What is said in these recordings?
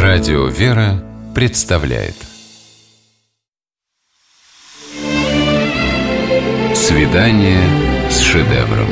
Радио «Вера» представляет «Свидание с шедевром».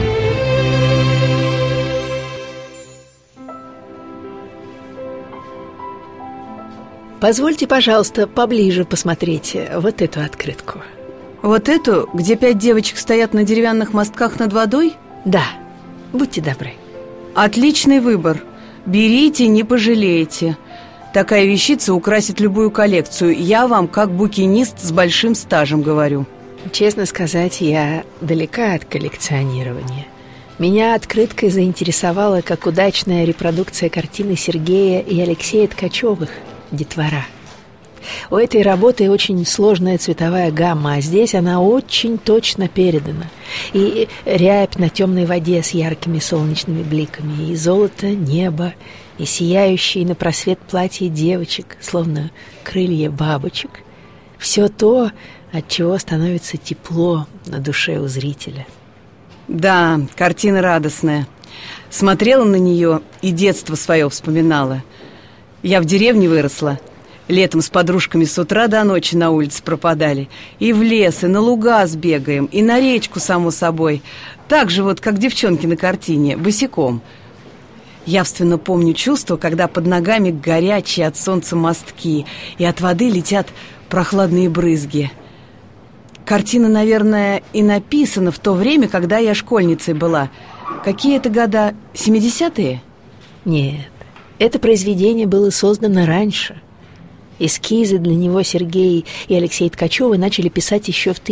Позвольте, пожалуйста, поближе посмотреть вот эту открытку. Вот эту, где 5 девочек стоят на деревянных мостках над водой? Да, будьте добры. Отличный выбор. Берите, не пожалеете. Такая вещица украсит любую коллекцию. Я вам, как букинист с большим стажем, говорю. Честно сказать, я далека от коллекционирования. Меня открыткой заинтересовала как удачная репродукция картины Сергея и Алексея Ткачевых «Детвора». У этой работы очень сложная цветовая гамма, а здесь она очень точно передана. И рябь на темной воде с яркими солнечными бликами, и золото неба, и сияющие на просвет платья девочек, словно крылья бабочек. Все то, от чего становится тепло на душе у зрителя. Да, картина радостная. Смотрела на нее и детство свое вспоминала. Я в деревне выросла. Летом с подружками с утра до ночи на улице пропадали. И в лес, и на луга сбегаем, и на речку, само собой. Так же вот, как девчонки на картине, босиком. Явственно помню чувство, когда под ногами горячие от солнца мостки, и от воды летят прохладные брызги. Картина, наверное, и написана в то время, когда я школьницей была. Какие это года? 70-е? Нет, это произведение было создано раньше. Эскизы для него Сергей и Алексей Ткачевы начали писать еще в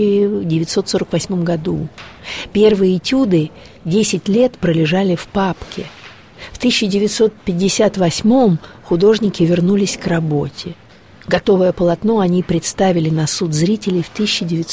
1948 году. Первые этюды 10 лет пролежали в папке. В 1958 художники вернулись к работе. Готовое полотно они представили на суд зрителей в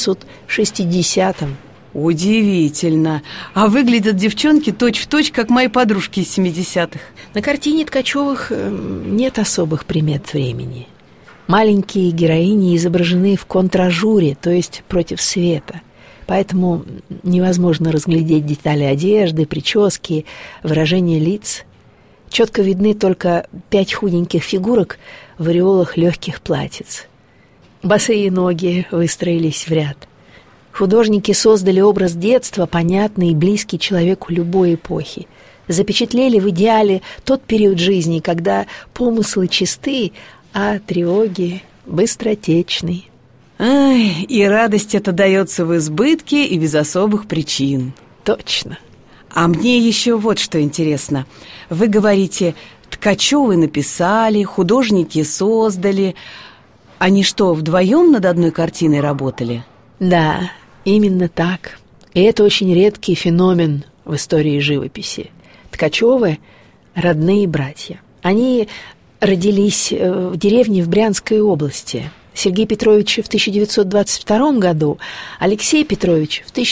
1960-м. Удивительно. А выглядят девчонки точь-в-точь, как мои подружки из 70-х. На картине Ткачевых нет особых примет времени. Маленькие героини изображены в контражуре, то есть против света. Поэтому невозможно разглядеть детали одежды, прически, выражения лиц. Четко видны только 5 худеньких фигурок в ореолах легких платьиц. Босые ноги выстроились в ряд. Художники создали образ детства, понятный и близкий человеку любой эпохи. Запечатлели в идеале тот период жизни, когда помыслы чисты, а тревоги быстротечны. Ай, и радость эта дается в избытке и без особых причин. Точно. А мне еще вот что интересно. Вы говорите, Ткачевы написали, художники создали. Они что, вдвоем над одной картиной работали? Да, именно так. И это очень редкий феномен в истории живописи. Ткачевы – родные братья. Они родились в деревне в Брянской области. Сергей Петрович в 1922 году, Алексей Петрович в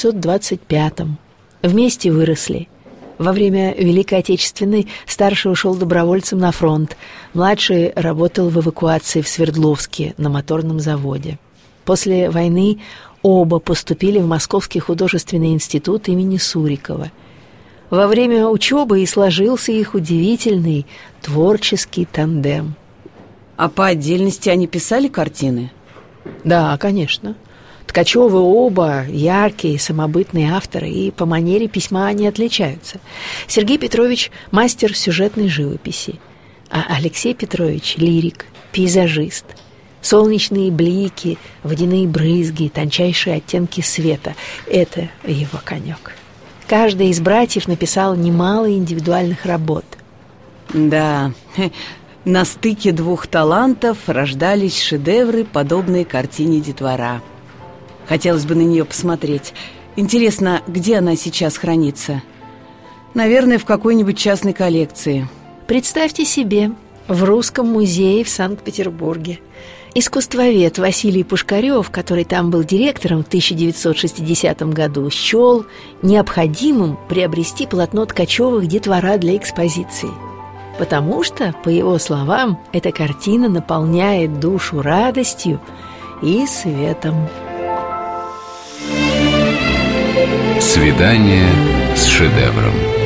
1925. Вместе выросли. Во время Великой Отечественной старший ушел добровольцем на фронт. Младший работал в эвакуации в Свердловске на моторном заводе. После войны оба поступили в Московский художественный институт имени Сурикова. Во время учебы и сложился их удивительный творческий тандем. А по отдельности они писали картины? Да, конечно. Ткачевы оба яркие, самобытные авторы, и по манере письма они отличаются. Сергей Петрович – мастер сюжетной живописи, а Алексей Петрович – лирик, пейзажист. Солнечные блики, водяные брызги, тончайшие оттенки света – это его конек. Каждый из братьев написал немало индивидуальных работ. Да, на стыке двух талантов рождались шедевры, подобные картине «Детвора». Хотелось бы на нее посмотреть. Интересно, где она сейчас хранится? Наверное, в какой-нибудь частной коллекции. Представьте себе, в Русском музее в Санкт-Петербурге. Искусствовед Василий Пушкарев, который там был директором в 1960 году, счел необходимым приобрести полотно Ткачевых «Детвора» для экспозиции. Потому что, по его словам, эта картина наполняет душу радостью и светом. «Свидание с шедевром».